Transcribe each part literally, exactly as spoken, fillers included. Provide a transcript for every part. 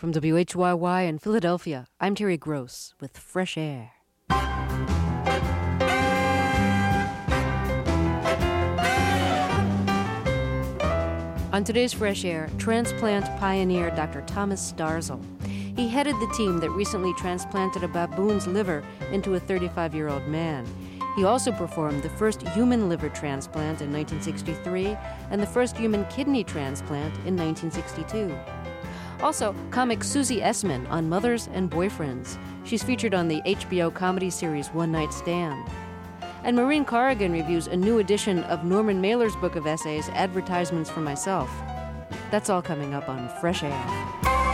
From W H Y Y in Philadelphia, I'm Terry Gross with Fresh Air. On today's Fresh Air, transplant pioneer Doctor Thomas Starzl. He headed the team that recently transplanted a baboon's liver into a thirty-five-year-old man. He also performed the first human liver transplant in nineteen sixty-three and the first human kidney transplant in nineteen sixty-two. Also, comic Susie Essman on mothers and boyfriends. She's featured on the H B O comedy series One Night Stand. And Maureen Corrigan reviews a new edition of Norman Mailer's book of essays, Advertisements for Myself. That's all coming up on Fresh Air.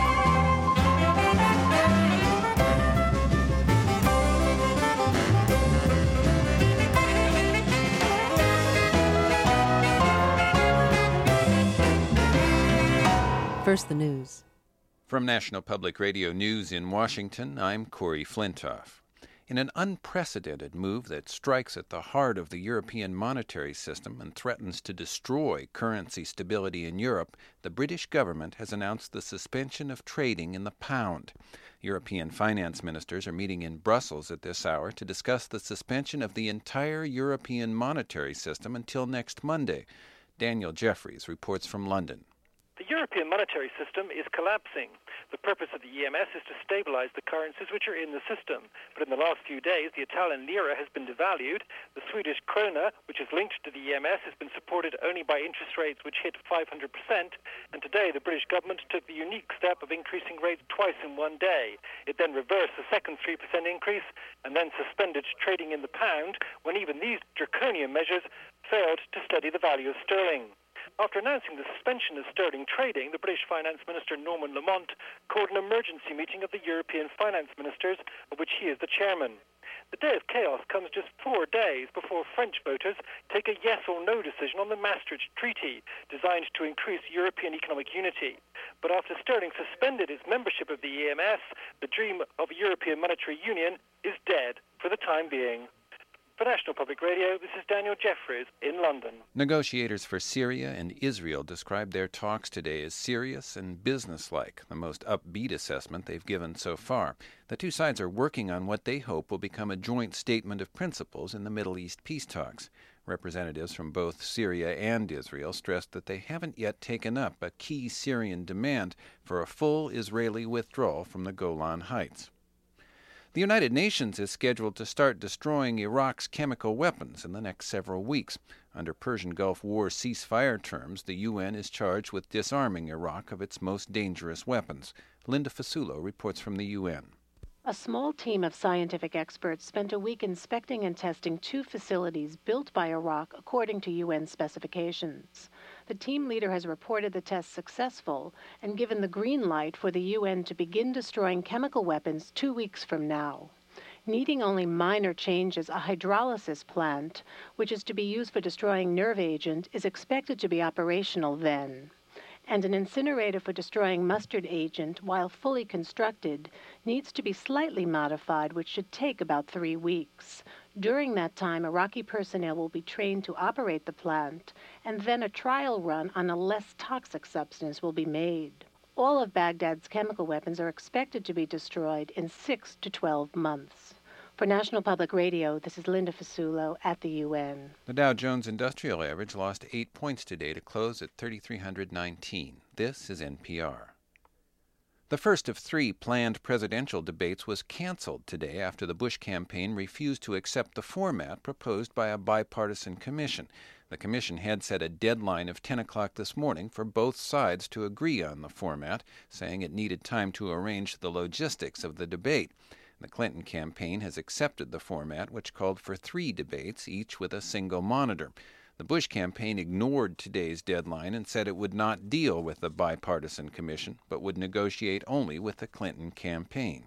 First, the news. From National Public Radio News in Washington, I'm Corey Flintoff. In an unprecedented move that strikes at the heart of the European monetary system and threatens to destroy currency stability in Europe, the British government has announced the suspension of trading in the pound. European finance ministers are meeting in Brussels at this hour to discuss the suspension of the entire European monetary system until next Monday. Daniel Jeffries reports from London. The European monetary system is collapsing. The purpose of the E M S is to stabilize the currencies which are in the system. But in the last few days, the Italian lira has been devalued. The Swedish krona, which is linked to the E M S, has been supported only by interest rates which hit five hundred percent. And today, the British government took the unique step of increasing rates twice in one day. It then reversed the second three percent increase and then suspended trading in the pound when even these draconian measures failed to steady the value of sterling. After announcing the suspension of sterling trading, the British Finance Minister Norman Lamont called an emergency meeting of the European finance ministers, of which he is the chairman. The day of chaos comes just four days before French voters take a yes or no decision on the Maastricht Treaty, designed to increase European economic unity. But after sterling suspended its membership of the E M S, the dream of a European monetary union is dead for the time being. For National Public Radio, this is Daniel Jeffries in London. Negotiators for Syria and Israel described their talks today as serious and businesslike, the most upbeat assessment they've given so far. The two sides are working on what they hope will become a joint statement of principles in the Middle East peace talks. Representatives from both Syria and Israel stressed that they haven't yet taken up a key Syrian demand for a full Israeli withdrawal from the Golan Heights. The United Nations is scheduled to start destroying Iraq's chemical weapons in the next several weeks. Under Persian Gulf War ceasefire terms, the U N is charged with disarming Iraq of its most dangerous weapons. Linda Fasulo reports from the U N. A small team of scientific experts spent a week inspecting and testing two facilities built by Iraq according to U N specifications. The team leader has reported the tests successful and given the green light for the U N to begin destroying chemical weapons two weeks from now. Needing only minor changes, a hydrolysis plant, which is to be used for destroying nerve agent, is expected to be operational then. And an incinerator for destroying mustard agent, while fully constructed, needs to be slightly modified, which should take about three weeks. During that time, Iraqi personnel will be trained to operate the plant, and then a trial run on a less toxic substance will be made. All of Baghdad's chemical weapons are expected to be destroyed in six to twelve months. For National Public Radio, this is Linda Fasulo at the U N. The Dow Jones Industrial Average lost eight points today to close at thirty-three hundred nineteen. This is N P R. The first of three planned presidential debates was canceled today after the Bush campaign refused to accept the format proposed by a bipartisan commission. The commission had set a deadline of ten o'clock this morning for both sides to agree on the format, saying it needed time to arrange the logistics of the debate. The Clinton campaign has accepted the format, which called for three debates, each with a single monitor. The Bush campaign ignored today's deadline and said it would not deal with the bipartisan commission, but would negotiate only with the Clinton campaign.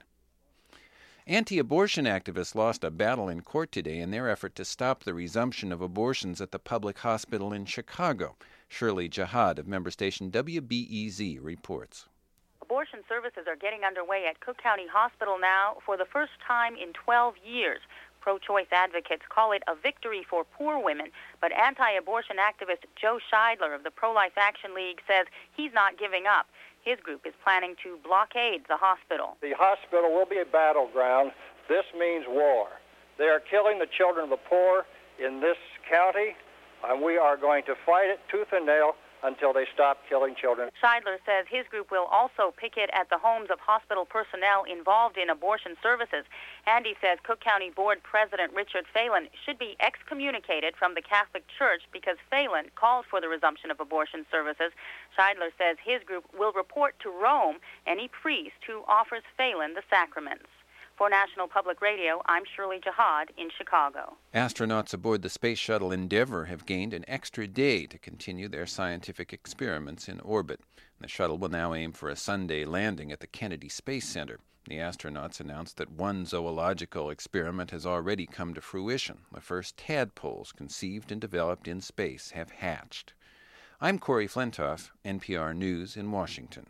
Anti-abortion activists lost a battle in court today in their effort to stop the resumption of abortions at the public hospital in Chicago. Shirley Jihad of member station W B E Z reports. Abortion services are getting underway at Cook County Hospital now for the first time in twelve years. Pro-choice advocates call it a victory for poor women, but anti-abortion activist Joe Scheidler of the Pro-Life Action League says he's not giving up. His group is planning to blockade the hospital. The hospital will be a battleground. This means war. They are killing the children of the poor in this county, and we are going to fight it tooth and nail until they stop killing children. Scheidler says his group will also picket at the homes of hospital personnel involved in abortion services. And he says Cook County Board President Richard Phelan should be excommunicated from the Catholic Church because Phelan called for the resumption of abortion services. Scheidler says his group will report to Rome any priest who offers Phelan the sacraments. For National Public Radio, I'm Shirley Jihad in Chicago. Astronauts aboard the Space Shuttle Endeavour have gained an extra day to continue their scientific experiments in orbit. The shuttle will now aim for a Sunday landing at the Kennedy Space Center. The astronauts announced that one zoological experiment has already come to fruition. The first tadpoles conceived and developed in space have hatched. I'm Corey Flintoff, N P R News in Washington.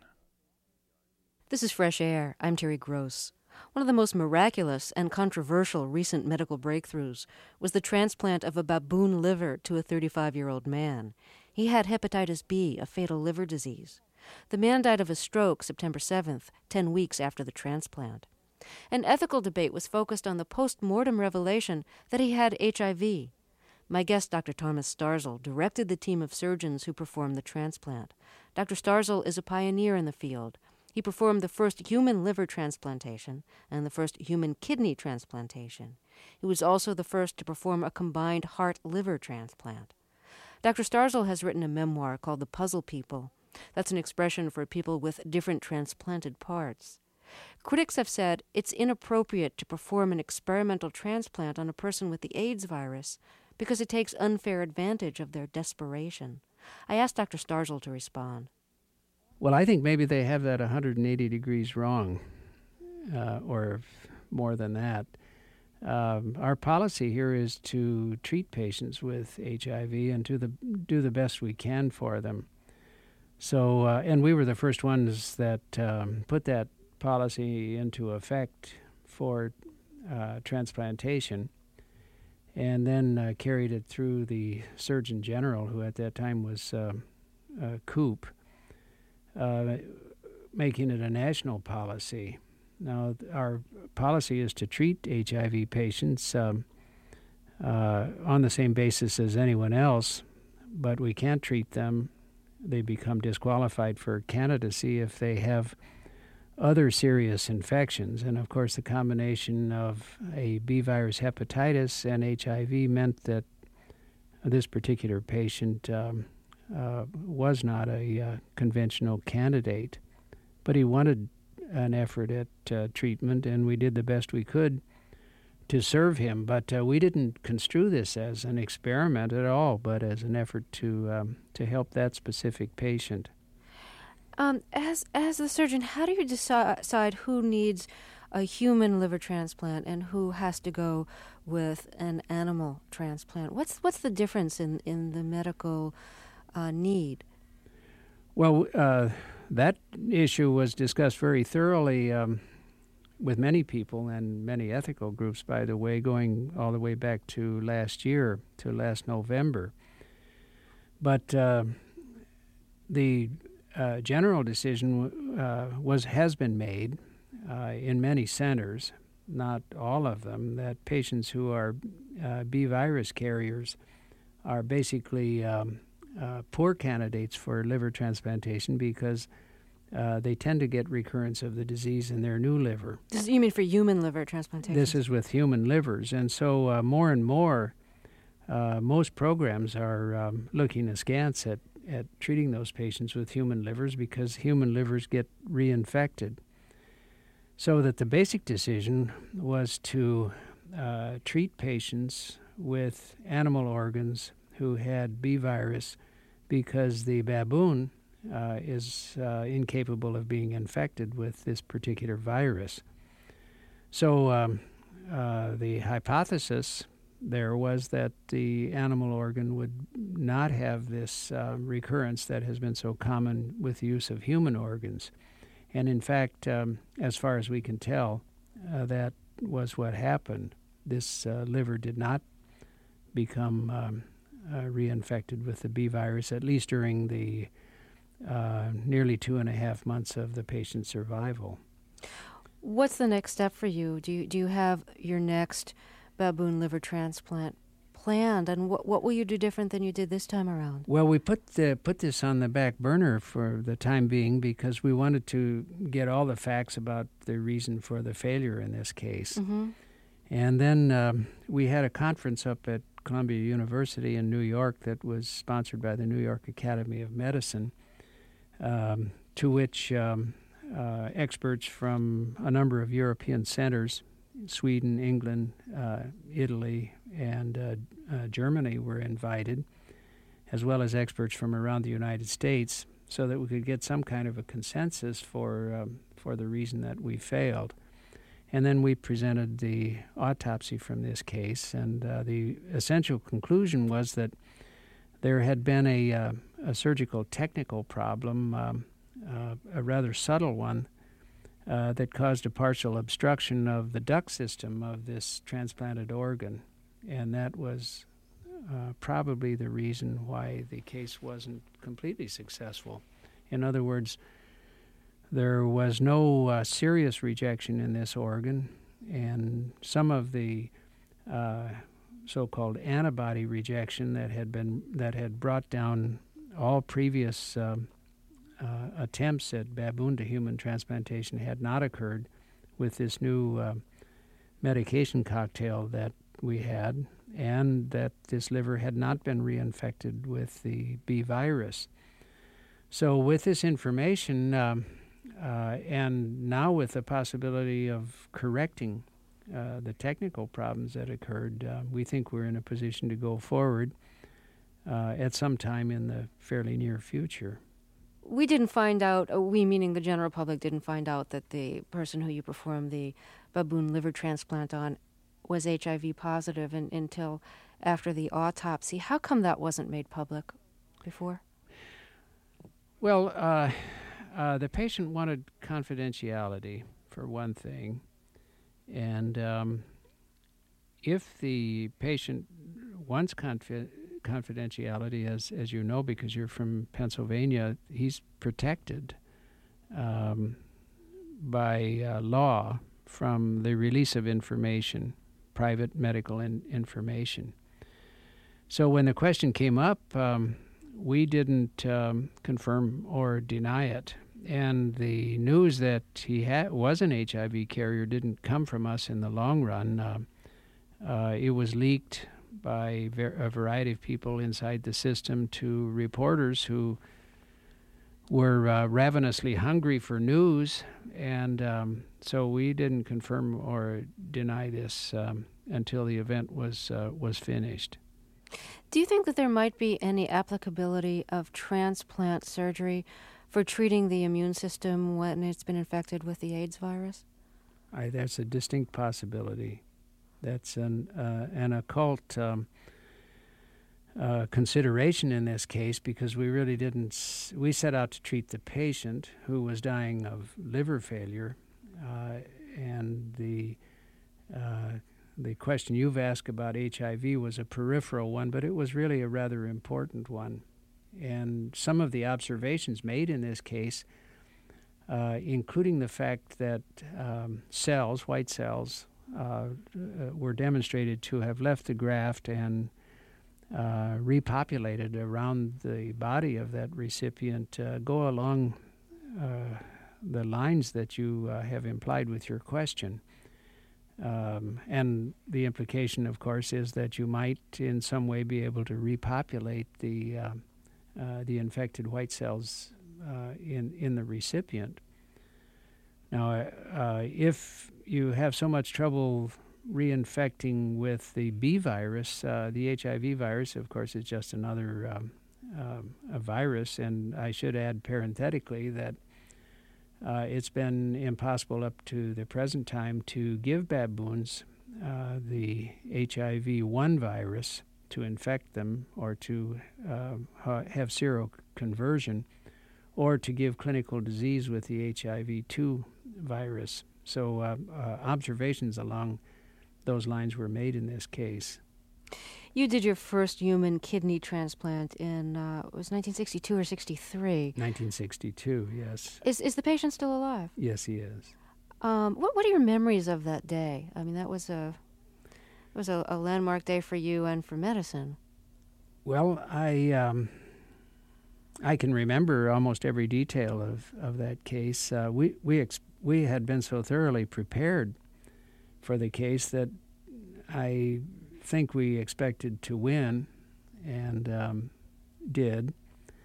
This is Fresh Air. I'm Terry Gross. One of the most miraculous and controversial recent medical breakthroughs was the transplant of a baboon liver to a thirty-five-year-old man. He had hepatitis B, a fatal liver disease. The man died of a stroke September seventh, ten weeks after the transplant. An ethical debate was focused on the post-mortem revelation that he had H I V. My guest, Doctor Thomas Starzl, directed the team of surgeons who performed the transplant. Doctor Starzl is a pioneer in the field. He performed the first human liver transplantation and the first human kidney transplantation. He was also the first to perform a combined heart-liver transplant. Doctor Starzl has written a memoir called The Puzzle People. That's an expression for people with different transplanted parts. Critics have said it's inappropriate to perform an experimental transplant on a person with the AIDS virus because it takes unfair advantage of their desperation. I asked Doctor Starzl to respond. Well, I think maybe they have that one hundred eighty degrees wrong, uh, or more than that. Um, our policy here is to treat patients with H I V and do the do the best we can for them. So, uh, and we were the first ones that um, put that policy into effect for uh, transplantation, and then uh, carried it through the Surgeon General, who at that time was uh, uh, Coop. Uh, making it a national policy. Now, our policy is to treat H I V patients um, uh, on the same basis as anyone else, but we can't treat them. They become disqualified for candidacy if they have other serious infections. And, of course, the combination of a B virus hepatitis and H I V meant that this particular patient um, Uh, was not a uh, conventional candidate, but he wanted an effort at uh, treatment, and we did the best we could to serve him. But uh, we didn't construe this as an experiment at all, but as an effort to um, to help that specific patient. Um, as as the surgeon, how do you deci- decide who needs a human liver transplant and who has to go with an animal transplant? What's what's the difference in, in the medical Uh, need? Well, uh, that issue was discussed very thoroughly um, with many people and many ethical groups, by the way, going all the way back to last year, to last November. But uh, the uh, general decision uh, was has been made uh, in many centers, not all of them, that patients who are uh, B virus carriers are basically um, Uh, poor candidates for liver transplantation because uh, they tend to get recurrence of the disease in their new liver. This, you mean for human liver transplantation? This is with human livers. And so uh, more and more, uh, most programs are um, looking askance at, at treating those patients with human livers because human livers get reinfected. So that the basic decision was to uh, treat patients with animal organs who had B virus because the baboon uh, is uh, incapable of being infected with this particular virus. So um, uh, the hypothesis there was that the animal organ would not have this uh, recurrence that has been so common with the use of human organs. And in fact, um, as far as we can tell, uh, that was what happened. This uh, liver did not become um, Uh, reinfected with the B virus, at least during the uh, nearly two and a half months of the patient's survival. What's the next step for you? Do you, do you have your next baboon liver transplant planned, and what what will you do different than you did this time around? Well, we put the, put this on the back burner for the time being because we wanted to get all the facts about the reason for the failure in this case. Mm-hmm. And then um, we had a conference up at Columbia University in New York that was sponsored by the New York Academy of Medicine, um, to which um, uh, experts from a number of European centers, Sweden, England, uh, Italy, and uh, uh, Germany were invited, as well as experts from around the United States, so that we could get some kind of a consensus for um, for the reason that we failed. And then we presented the autopsy from this case, and uh, the essential conclusion was that there had been a, uh, a surgical technical problem, um, uh, a rather subtle one, uh, that caused a partial obstruction of the duct system of this transplanted organ. And that was uh, probably the reason why the case wasn't completely successful. In other words, there was no uh, serious rejection in this organ, and some of the uh, so-called antibody rejection that had been that had brought down all previous um, uh, attempts at baboon to human transplantation had not occurred with this new uh, medication cocktail that we had, and that this liver had not been reinfected with the B virus. So with this information, um, uh, and now with the possibility of correcting uh, the technical problems that occurred, uh, we think we're in a position to go forward uh, at some time in the fairly near future. We didn't find out, uh, we meaning the general public didn't find out that the person who you performed the baboon liver transplant on was H I V positive in, until after the autopsy. How come that wasn't made public before? Well, uh, uh, the patient wanted confidentiality, for one thing. And um, if the patient wants confi- confidentiality, as, as you know, because you're from Pennsylvania, he's protected um, by uh, law from the release of information, private medical in- information. So when the question came up, um, we didn't um, confirm or deny it. And the news that he ha- was an H I V carrier didn't come from us in the long run. Uh, uh, it was leaked by ver- a variety of people inside the system to reporters who were uh, ravenously hungry for news, and um, so we didn't confirm or deny this um, until the event was uh, was finished. Do you think that there might be any applicability of transplant surgery for treating the immune system when it's been infected with the AIDS virus? I, that's a distinct possibility. That's an uh, an occult um, Uh, consideration in this case, because we really didn't, s- we set out to treat the patient who was dying of liver failure, uh, and the uh, the question you've asked about H I V was a peripheral one, but it was really a rather important one. And some of the observations made in this case, uh, including the fact that um, cells, white cells, uh, uh, were demonstrated to have left the graft and Uh, repopulated around the body of that recipient, uh, go along uh, the lines that you uh, have implied with your question. Um, and the implication, of course, is that you might in some way be able to repopulate the uh, uh, the infected white cells uh, in, in the recipient. Now, uh, if you have so much trouble reinfecting with the B virus, uh, the H I V virus, of course, is just another um, um, a virus. And I should add parenthetically that uh, it's been impossible up to the present time to give baboons uh, the H I V one virus to infect them, or to uh, ha- have seroconversion, or to give clinical disease with the H I V two virus. So uh, uh, observations along those lines were made in this case. You did your first human kidney transplant in, uh, it was nineteen sixty-two or sixty-three. nineteen sixty-two, yes. Is is the patient still alive? Yes, he is. Um, what what are your memories of that day? I mean, that was a it was a, a landmark day for you and for medicine. Well, I um, I can remember almost every detail of, of that case. Uh, we we ex- we had been so thoroughly prepared for the case that I think we expected to win, and um, did.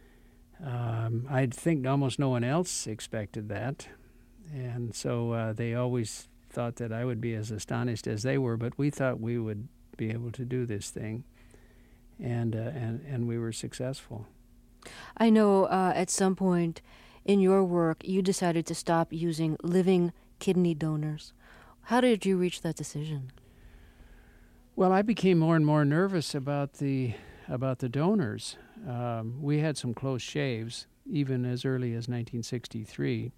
Um, I think almost no one else expected that, and so uh, they always thought that I would be as astonished as they were, but we thought we would be able to do this thing, and uh, and, and we were successful. I know uh, at some point in your work you decided to stop using living kidney donors. How did you reach that decision? Well, I became more and more nervous about the about the donors. Um, we had some close shaves, even as early as nineteen sixty-three,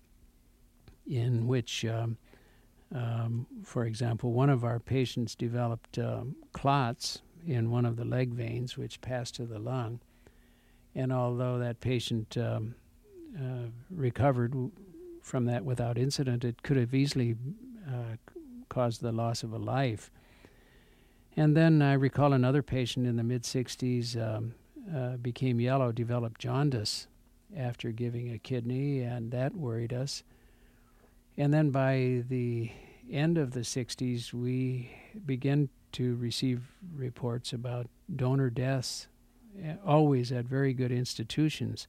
in which, um, um, for example, one of our patients developed um, clots in one of the leg veins, which passed to the lung. And although that patient um, uh, recovered w- from that without incident, it could have easily uh, caused the loss of a life. And then I recall another patient in the mid-sixties um, uh, became yellow, developed jaundice after giving a kidney, and that worried us. And then by the end of the sixties, we began to receive reports about donor deaths, always at very good institutions.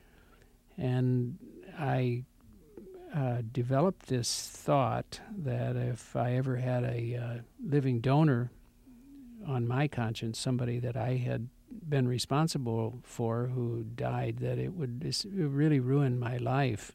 And I uh, developed this thought that if I ever had a uh, living donor on my conscience, somebody that I had been responsible for who died, that it would, it would really ruin my life.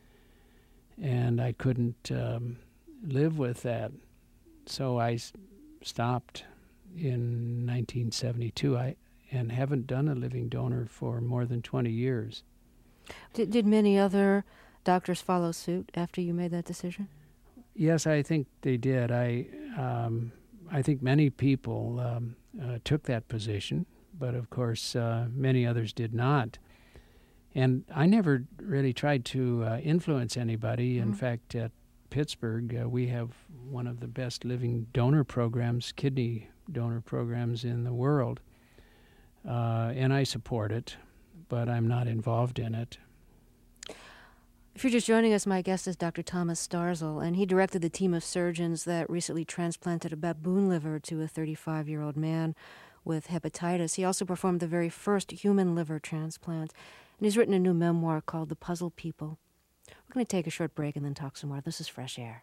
And I couldn't um, live with that. So I s- stopped in nineteen seventy-two. I and haven't done a living donor for more than twenty years. Did, did many other doctors follow suit after you made that decision? Yes, I think they did. I um, I think many people um, uh, took that position, but of course uh, many others did not. And I never really tried to uh, influence anybody. In mm-hmm. fact, at Pittsburgh, uh, we have one of the best living donor programs, kidney donor programs in the world. Uh, and I support it, but I'm not involved in it. If you're just joining us, my guest is Doctor Thomas Starzl, and he directed the team of surgeons that recently transplanted a baboon liver to a thirty-five-year-old man with hepatitis. He also performed the very first human liver transplant, and he's written a new memoir called The Puzzle People. We're going to take a short break and then talk some more. This is Fresh Air.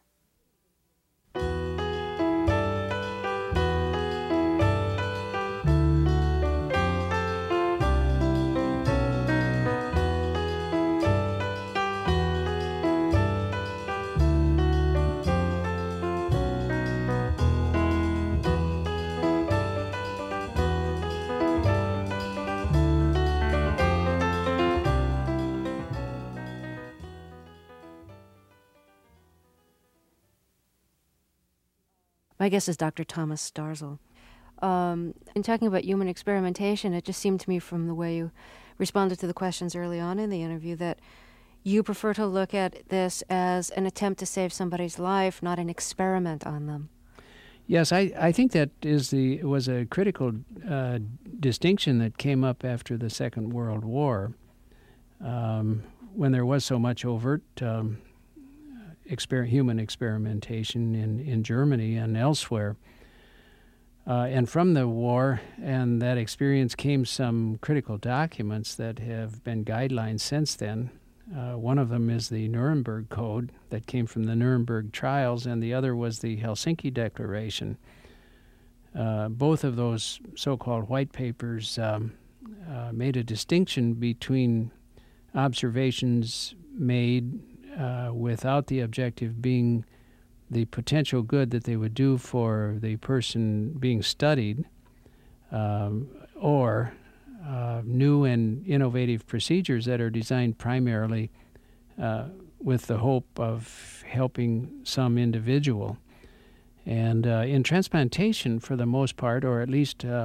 My guest is Doctor Thomas Starzl. Um, in talking about human experimentation, it just seemed to me from the way you responded to the questions early on in the interview that you prefer to look at this as an attempt to save somebody's life, not an experiment on them. Yes, I, I think that is the was a critical uh, distinction that came up after the Second World War, um, when there was so much overt um, Exper- human experimentation in, in Germany and elsewhere. Uh, and from the war and that experience came some critical documents that have been guidelines since then. Uh, one of them is the Nuremberg Code that came from the Nuremberg trials, and the other was the Helsinki Declaration. Uh, both of those so-called white papers um, uh, made a distinction between observations made Uh, without the objective being the potential good that they would do for the person being studied, um, or uh, new and innovative procedures that are designed primarily uh, with the hope of helping some individual. And uh, in transplantation, for the most part, or at least um,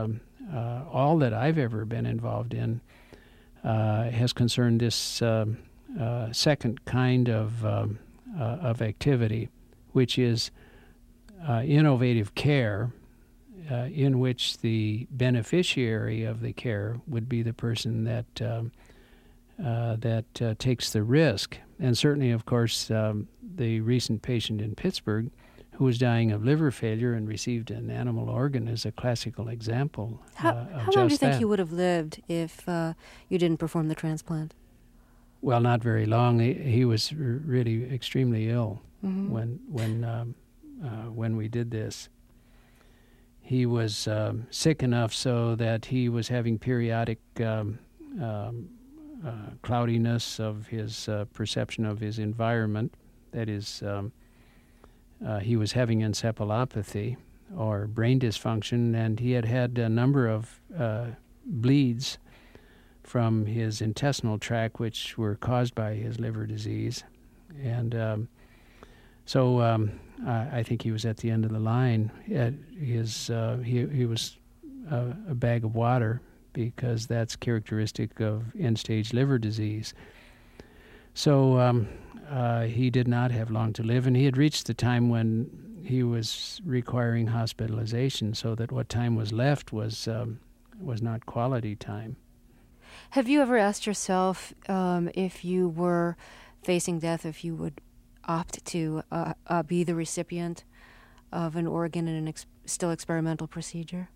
uh, all that I've ever been involved in uh, has concerned this uh, uh, second kind of um, uh, of activity, which is uh, innovative care, uh, in which the beneficiary of the care would be the person that um, uh, that uh, takes the risk. And certainly, of course, um, the recent patient in Pittsburgh who was dying of liver failure and received an animal organ is a classical example. How, uh, of how just long do you think that. he would have lived if uh, you didn't perform the transplant? Well, not very long. He, he was r- really extremely ill Mm-hmm. when when um, uh, when we did this. He was um, sick enough so that he was having periodic um, um, uh, cloudiness of his uh, perception of his environment. That is, um, uh, he was having encephalopathy or brain dysfunction, and he had had a number of uh, bleeds from his intestinal tract, which were caused by his liver disease. And um, so um, I, I think he was at the end of the line. At his, uh, he, he was a, a bag of water, because that's characteristic of end-stage liver disease. So um, uh, he did not have long to live, and he had reached the time when he was requiring hospitalization, so that what time was left was um, was not quality time. Have you ever asked yourself um, if you were facing death, if you would opt to uh, uh, be the recipient of an organ in an ex- still experimental procedure?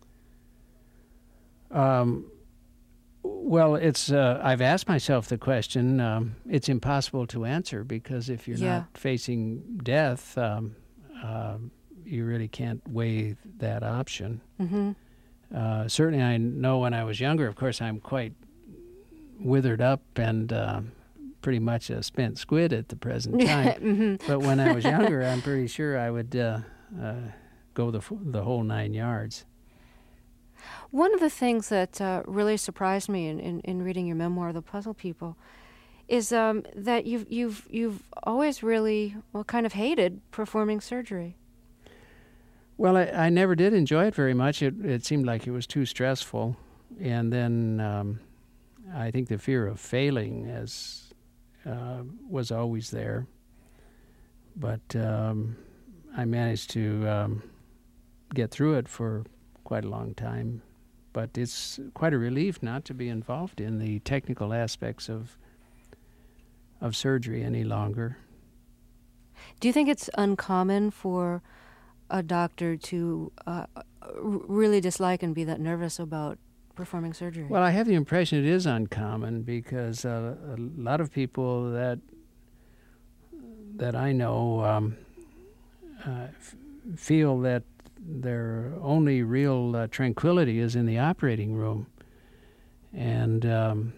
Um, well, it's. Uh, I've asked myself the question. Um, it's impossible to answer, because if you're Yeah. not facing death, um, uh, you really can't weigh that option. Mm-hmm. Uh, certainly, I know when I was younger, of course, I'm quite withered up and uh, pretty much a spent squid at the present time. mm-hmm. But when I was younger, I'm pretty sure I would uh, uh, go the f- the whole nine yards. One of the things that uh, really surprised me in, in, in reading your memoir, The Puzzle People, is um, that you've you've you've always really well kind of hated performing surgery. Well, I, I never did enjoy it very much. It it seemed like it was too stressful, and then um, I think the fear of failing as uh, was always there. But um, I managed to um, get through it for quite a long time. But it's quite a relief not to be involved in the technical aspects of of surgery any longer. Do you think it's uncommon for a doctor to uh, r- really dislike and be that nervous about performing surgery? Well, I have the impression it is uncommon, because uh, a lot of people that that I know um, uh, f- feel that their only real uh, tranquility is in the operating room, and um,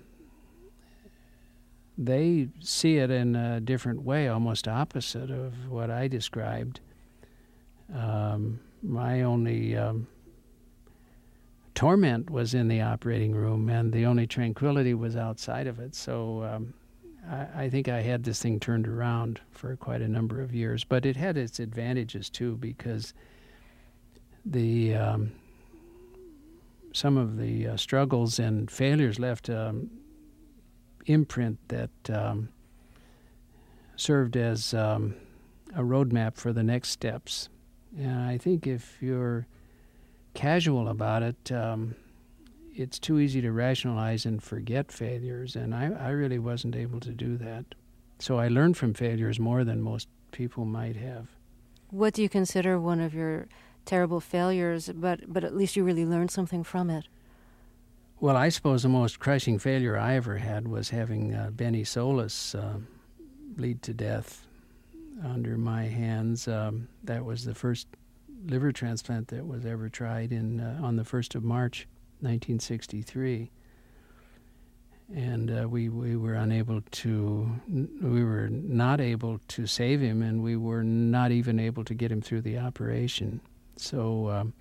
they see it in a different way, almost opposite of what I described. Um, my only um, torment was in the operating room, and the only tranquility was outside of it. So um, I, I think I had this thing turned around for quite a number of years. But it had its advantages, too, because the um, some of the uh, struggles and failures left um, imprint that um, served as um, a roadmap for the next steps. And I think if you're casual about it, um, it's too easy to rationalize and forget failures, and I, I really wasn't able to do that. So I learned from failures more than most people might have. What do you consider one of your terrible failures, but, but at least you really learned something from it? Well, I suppose the most crushing failure I ever had was having uh, Benny Solis uh, bleed to death under my hands. Um, that was the first liver transplant that was ever tried in uh, on the first of March, nineteen sixty-three. And uh, we we were unable to, we were not able to save him, and we were not even able to get him through the operation. So um,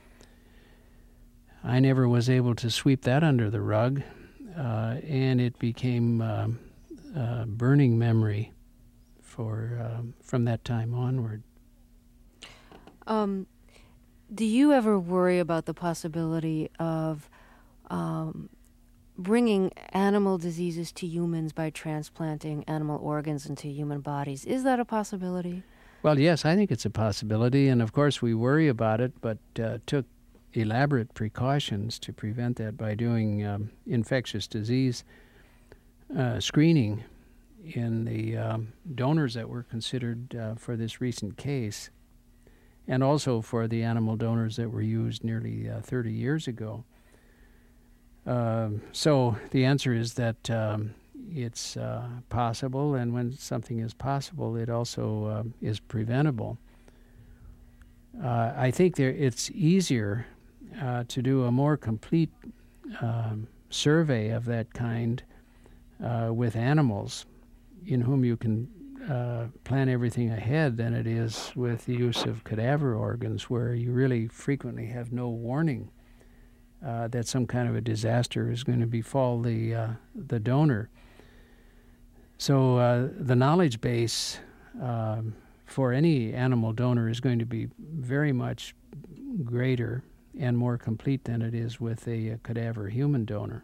I never was able to sweep that under the rug, uh, and it became uh, a burning memory for uh, from that time onward. Um, Do you ever worry about the possibility of um, bringing animal diseases to humans by transplanting animal organs into human bodies? Is that a possibility? Well, yes, I think it's a possibility, and of course we worry about it, but uh, took elaborate precautions to prevent that by doing um, infectious disease uh, screening in the um, donors that were considered uh, for this recent case, and also for the animal donors that were used nearly uh, thirty years ago. Uh, so the answer is that um, it's uh, possible, and when something is possible, it also uh, is preventable. Uh, I think there, it's easier uh, to do a more complete um, survey of that kind uh, with animals in whom you can uh, plan everything ahead than it is with the use of cadaver organs, where you really frequently have no warning uh, that some kind of a disaster is going to befall the uh, the donor. So uh, the knowledge base um, for any animal donor is going to be very much greater and more complete than it is with a, a cadaver human donor.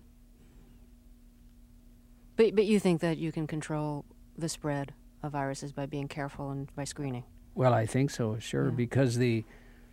But but you think that you can control the spread of viruses by being careful and by screening? Well, I think so, sure, Yeah. because the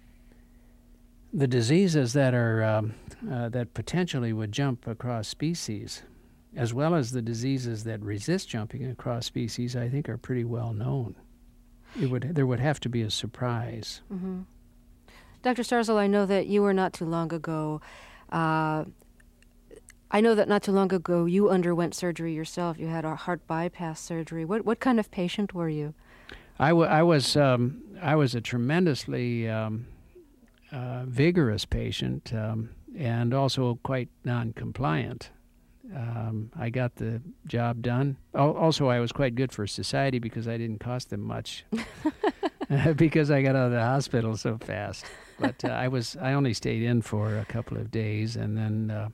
the diseases that are um, uh, that potentially would jump across species, as well as the diseases that resist jumping across species, I think are pretty well known. It would there would have to be a surprise. Mm-hmm. Doctor Starzl, I know that you were not too long ago. Uh, I know that not too long ago you underwent surgery yourself. You had a heart bypass surgery. What what kind of patient were you? I, w- I was um, I was a tremendously um, uh, vigorous patient um, and also quite non-compliant. Um, I got the job done. Al- also, I was quite good for society because I didn't cost them much because I got out of the hospital so fast. But uh, I was I only stayed in for a couple of days and then uh,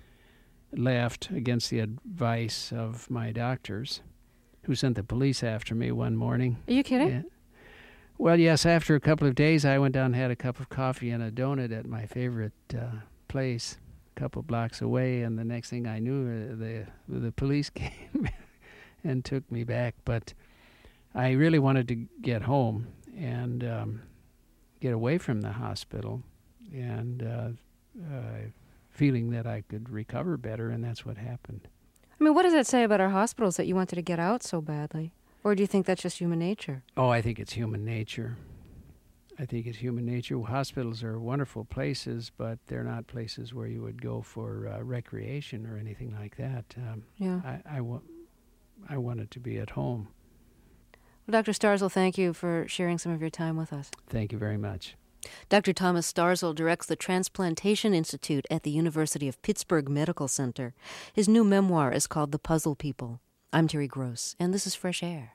left against the advice of my doctors, who sent the police after me one morning. Are you kidding? Yeah. Well, yes, after a couple of days, I went down and had a cup of coffee and a donut at my favorite uh, place a couple blocks away, and the next thing I knew, uh, the the police came and took me back. But I really wanted to get home and um, get away from the hospital, and uh, uh, feeling that I could recover better, and that's what happened. I mean, what does that say about our hospitals that you wanted to get out so badly? Or do you think that's just human nature? Oh, I think it's human nature. I think it's human nature. Hospitals are wonderful places, but they're not places where you would go for uh, recreation or anything like that. Um, Yeah. I, I, wa- I wanted to be at home. Well, Doctor Starzl, thank you for sharing some of your time with us. Thank you very much. Doctor Thomas Starzl directs the Transplantation Institute at the University of Pittsburgh Medical Center. His new memoir is called The Puzzle People. I'm Terry Gross, and this is Fresh Air.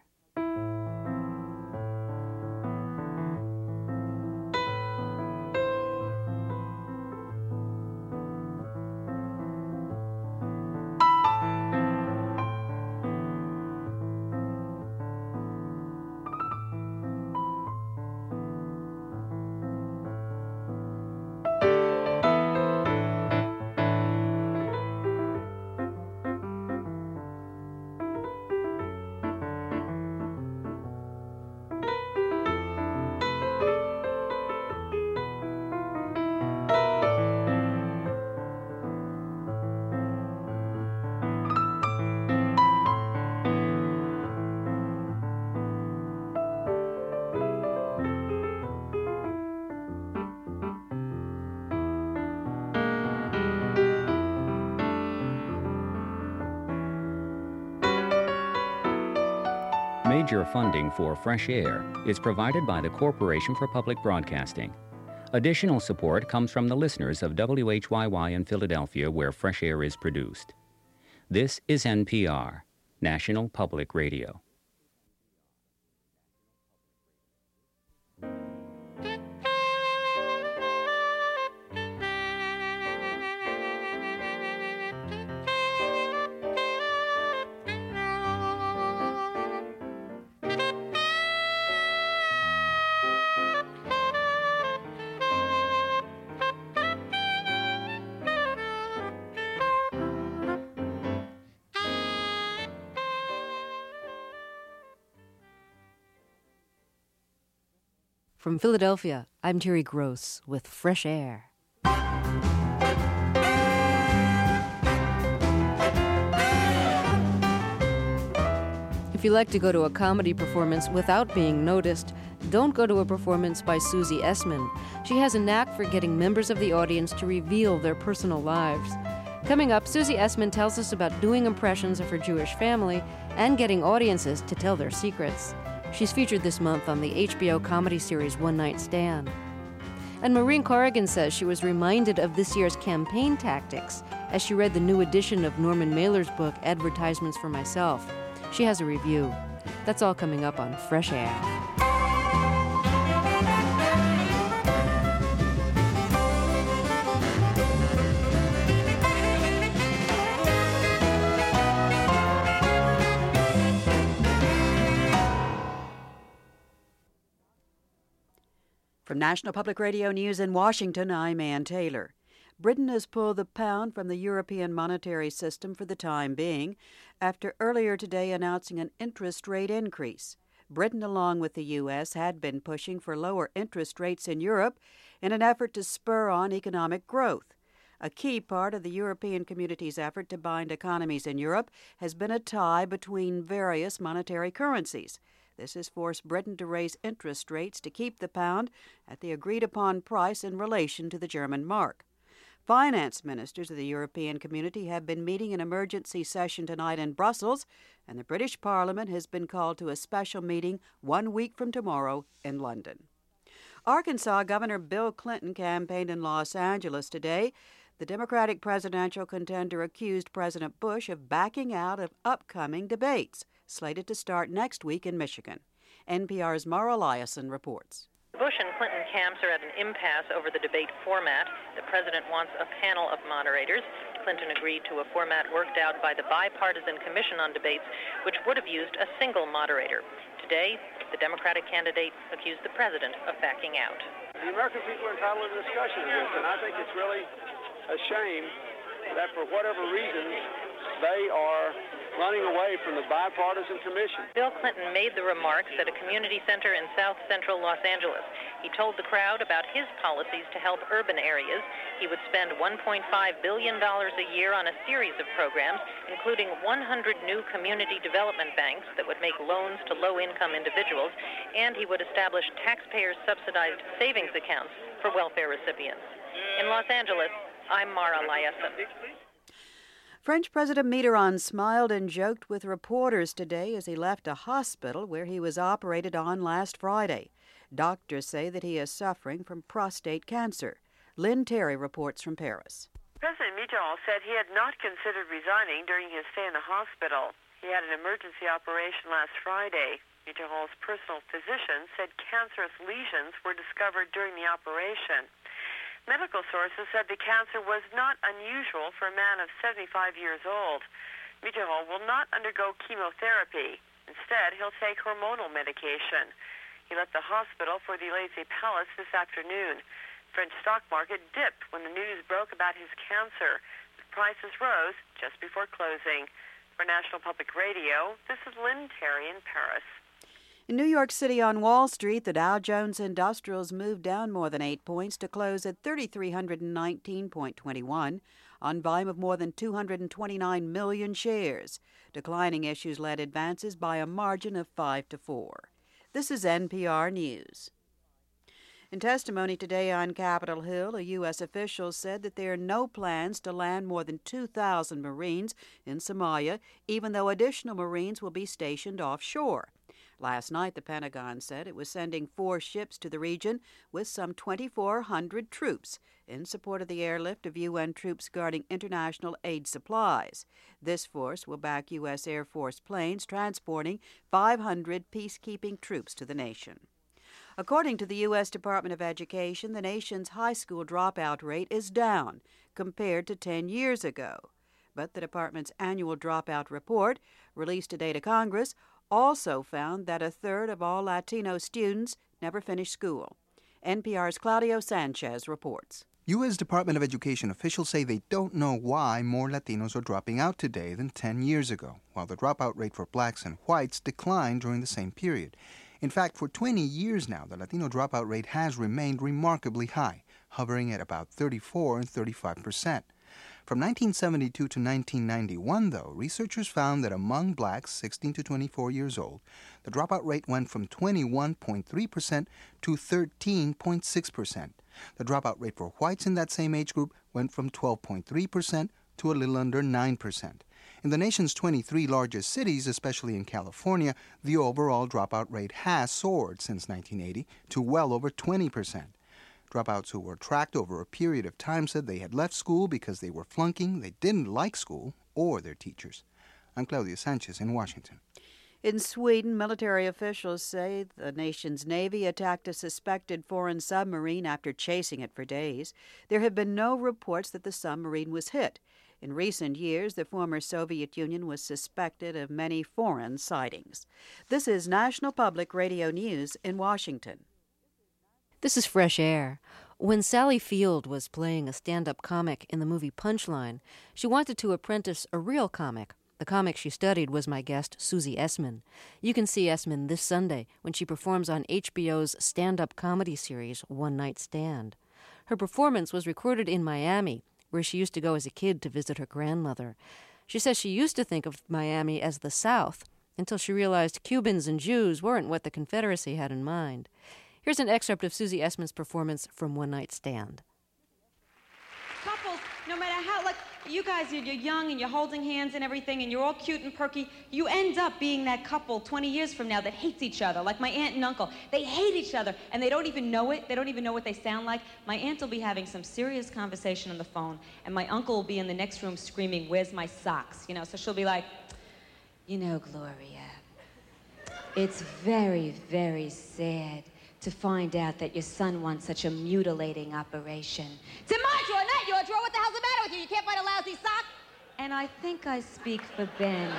Major funding for Fresh Air is provided by the Corporation for Public Broadcasting. Additional support comes from the listeners of W H Y Y in Philadelphia, where Fresh Air is produced. This is N P R, National Public Radio. From Philadelphia, I'm Terry Gross with Fresh Air. If you like to go to a comedy performance without being noticed, don't go to a performance by Susie Essman. She has a knack for getting members of the audience to reveal their personal lives. Coming up, Susie Essman tells us about doing impressions of her Jewish family and getting audiences to tell their secrets. She's featured this month on the H B O comedy series One Night Stand. And Maureen Corrigan says she was reminded of this year's campaign tactics as she read the new edition of Norman Mailer's book, Advertisements for Myself. She has a review. That's all coming up on Fresh Air. From National Public Radio News in Washington, I'm Ann Taylor. Britain has pulled the pound from the European monetary system for the time being after earlier today announcing an interest rate increase. Britain, along with the U S, had been pushing for lower interest rates in Europe in an effort to spur on economic growth. A key part of the European community's effort to bind economies in Europe has been a tie between various monetary currencies. This has forced Britain to raise interest rates to keep the pound at the agreed-upon price in relation to the German mark. Finance ministers of the European community have been meeting in emergency session tonight in Brussels, and the British Parliament has been called to a special meeting one week from tomorrow in London. Arkansas Governor Bill Clinton campaigned in Los Angeles today. The Democratic presidential contender accused President Bush of backing out of upcoming debates, slated to start next week in Michigan. N P R's Mara Eliason reports. Bush and Clinton camps are at an impasse over the debate format. The president wants a panel of moderators. Clinton agreed to a format worked out by the Bipartisan Commission on Debates, which would have used a single moderator. Today, the Democratic candidate accused the president of backing out. The American people are entitled to discussion of this, and I think it's really a shame that for whatever reasons they are running away from the Bipartisan Commission. Bill Clinton made the remarks at a community center in south central Los Angeles. He told the crowd about his policies to help urban areas. He would spend one point five billion dollars a year on a series of programs, including one hundred new community development banks that would make loans to low-income individuals, and he would establish taxpayer-subsidized savings accounts for welfare recipients. In Los Angeles, I'm Mara Eliason. French President Mitterrand smiled and joked with reporters today as he left a hospital where he was operated on last Friday. Doctors say that he is suffering from prostate cancer. Lynn Terry reports from Paris. President Mitterrand said he had not considered resigning during his stay in the hospital. He had an emergency operation last Friday. Mitterrand's personal physician said cancerous lesions were discovered during the operation. Medical sources said the cancer was not unusual for a man of seventy-five years old. Mitterrand will not undergo chemotherapy. Instead, he'll take hormonal medication. He left the hospital for the Élysée Palace this afternoon. French stock market dipped when the news broke about his cancer. The prices rose just before closing. For National Public Radio, this is Lynn Terry in Paris. In New York City on Wall Street, the Dow Jones Industrials moved down more than eight points to close at three thousand three hundred nineteen point two one on volume of more than two hundred twenty-nine million shares. Declining issues led advances by a margin of five to four. This is N P R News. In testimony today on Capitol Hill, a U S official said that there are no plans to land more than two thousand Marines in Somalia, even though additional Marines will be stationed offshore. Last night, the Pentagon said it was sending four ships to the region with some twenty-four hundred troops in support of the airlift of U N troops guarding international aid supplies. This force will back U S Air Force planes transporting five hundred peacekeeping troops to the nation. According to the U S Department of Education, the nation's high school dropout rate is down compared to ten years ago. But the department's annual dropout report, released today to Congress, also found that a third of all Latino students never finish school. N P R's Claudio Sanchez reports. U S Department of Education officials say they don't know why more Latinos are dropping out today than ten years ago, while the dropout rate for blacks and whites declined during the same period. In fact, for twenty years now, the Latino dropout rate has remained remarkably high, hovering at about thirty-four and thirty-five percent. From nineteen seventy-two to nineteen ninety-one, though, researchers found that among blacks sixteen to twenty-four years old, the dropout rate went from twenty-one point three percent to thirteen point six percent. The dropout rate for whites in that same age group went from twelve point three percent to a little under nine percent. In the nation's twenty-three largest cities, especially in California, the overall dropout rate has soared since nineteen eighty to well over twenty percent. Dropouts who were tracked over a period of time said they had left school because they were flunking, they didn't like school, or their teachers. I'm Claudio Sanchez in Washington. In Sweden, military officials say the nation's Navy attacked a suspected foreign submarine after chasing it for days. There have been no reports that the submarine was hit. In recent years, the former Soviet Union was suspected of many foreign sightings. This is National Public Radio News in Washington. This is Fresh Air. When Sally Field was playing a stand-up comic in the movie Punchline, she wanted to apprentice a real comic. The comic she studied was my guest, Susie Essman. You can see Essman this Sunday when she performs on H B O's stand-up comedy series, One Night Stand. Her performance was recorded in Miami, where she used to go as a kid to visit her grandmother. She says she used to think of Miami as the South until she realized Cubans and Jews weren't what the Confederacy had in mind. Here's an excerpt of Susie Essman's performance from One Night Stand. Couples, no matter how, like, you guys, you're young and you're holding hands and everything and you're all cute and perky, you end up being that couple twenty years from now that hates each other, like my aunt and uncle. They hate each other and they don't even know it. They don't even know what they sound like. My aunt will be having some serious conversation on the phone and my uncle will be in the next room screaming, "Where's my socks?" You know, so she'll be like, "You know, Gloria, it's very, very sad to find out that your son wants such a mutilating operation." It's in my drawer, not your drawer. What the hell's the matter with you? You can't find a lousy sock? And I think I speak for Ben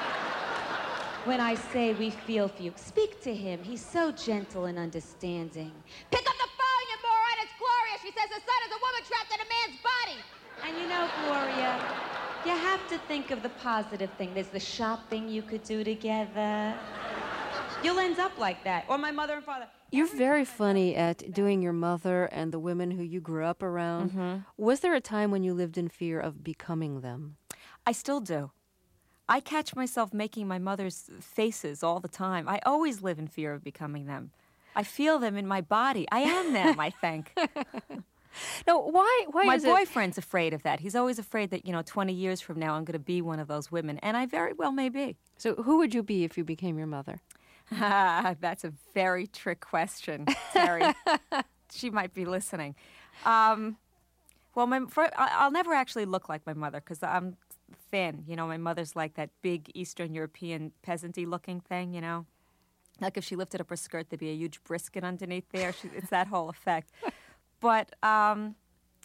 when I say we feel for you. Speak to him. He's so gentle and understanding. Pick up the phone, you moron. It's Gloria. She says her son is a woman trapped in a man's body. And you know, Gloria, you have to think of the positive thing. There's the shopping you could do together. You'll end up like that. Or my mother and father. You're very funny at doing your mother and the women who you grew up around. Mm-hmm. Was there a time when you lived in fear of becoming them? I still do. I catch myself making my mother's faces all the time. I always live in fear of becoming them. I feel them in my body. I am them, I think. No, why? Why my is boyfriend's it... afraid of that. He's always afraid that, you know, twenty years from now I'm going to be one of those women, and I very well may be. So who would you be if you became your mother? That's a very trick question, Terry. She might be listening. Um, well, my, for, I'll never actually look like my mother because I'm thin. You know, my mother's like that big Eastern European peasant-y looking thing, you know. Like if she lifted up her skirt, there'd be a huge brisket underneath there. She, it's that whole effect. But um,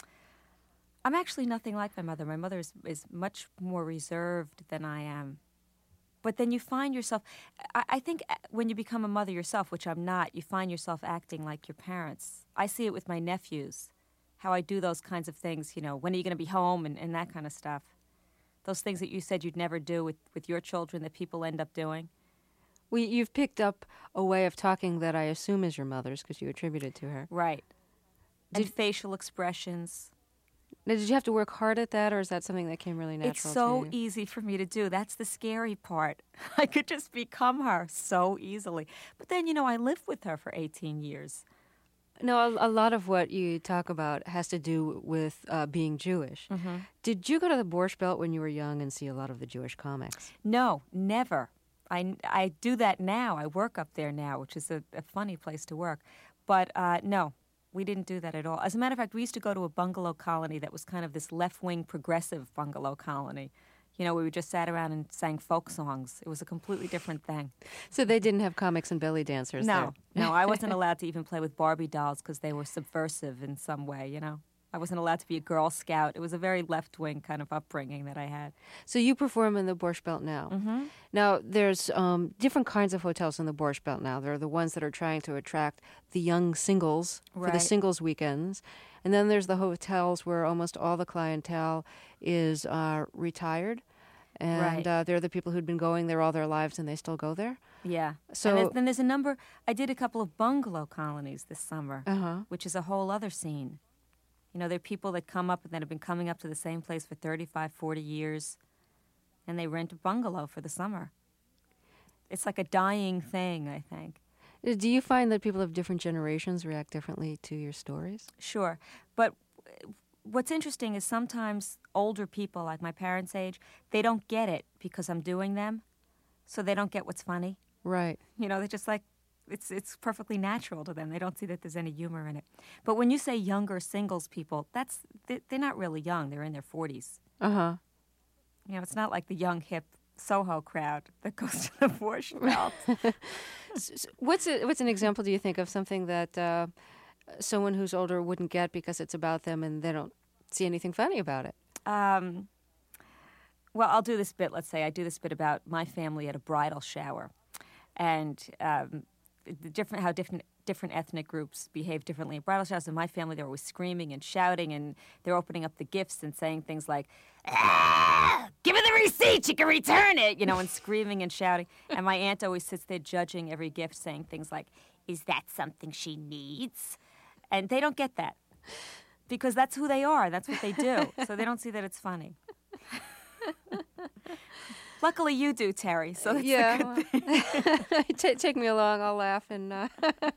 I'm actually nothing like my mother. My mother is, is much more reserved than I am. But then you find yourself, I, I think when you become a mother yourself, which I'm not, you find yourself acting like your parents. I see it with my nephews, how I do those kinds of things, you know, when are you going to be home and, and that kind of stuff. Those things that you said you'd never do with, with your children that people end up doing. Well, you've picked up a way of talking that I assume is your mother's because you attribute it to her. Right. Did, and facial expressions. Now, did you have to work hard at that, or is that something that came really natural It's so to you? easy for me to do. That's the scary part. I could just become her so easily. But then, you know, I lived with her for eighteen years. No, a, a lot of what you talk about has to do with uh, being Jewish. Mm-hmm. Did you go to the Borscht Belt when you were young and see a lot of the Jewish comics? No, never. I, I do that now. I work up there now, which is a, a funny place to work. But uh, no. We didn't do that at all. As a matter of fact, we used to go to a bungalow colony that was kind of this left-wing progressive bungalow colony, you know, where we just sat around and sang folk songs. It was a completely different thing. So they didn't have comics and belly dancers No, there. no, I wasn't allowed to even play with Barbie dolls because they were subversive in some way, you know. I wasn't allowed to be a Girl Scout. It was a very left-wing kind of upbringing that I had. So you perform in the Borscht Belt now. Mm-hmm. Now, there's um, different kinds of hotels in the Borscht Belt now. There are the ones that are trying to attract the young singles for Right. the singles weekends. And then there's the hotels where almost all the clientele is uh, retired. And Right. uh, they're the people who'd been going there all their lives and they still go there. Yeah. So and there's- then there's a number. I did a couple of bungalow colonies this summer, Uh-huh. which is a whole other scene. You know, there are people that come up and that have been coming up to the same place for thirty-five, forty years, and they rent a bungalow for the summer. It's like a dying thing, I think. Uh, Do you find that people of different generations react differently to your stories? Sure. But uh, what's interesting is sometimes older people, like my parents' age, they don't get it because I'm doing them, so they don't get what's funny. Right. You know, they're just like, it's it's perfectly natural to them. They don't see that there's any humor in it. But when you say younger singles people, that's they- they're not really young. They're in their forties. Uh-huh. You know, it's not like the young, hip Soho crowd that goes to the abortion belt. S- s- What's a, what's an example, do you think, of something that uh, someone who's older wouldn't get because it's about them and they don't see anything funny about it? Um, well, I'll do this bit. Let's say I do this bit about my family at a bridal shower, and um, the different how different different ethnic groups behave differently at bridal showers. In my family, they're always screaming and shouting, and they're opening up the gifts and saying things like, "Ah, give her the receipt, she can return it," you know, and screaming and shouting. And my aunt always sits there judging every gift, saying things like, "Is that something she needs?" And they don't get that because that's who they are. That's what they do. So they don't see that it's funny. Luckily, you do, Terry. So that's yeah. a good thing. Ta take me along. I'll laugh and. Uh,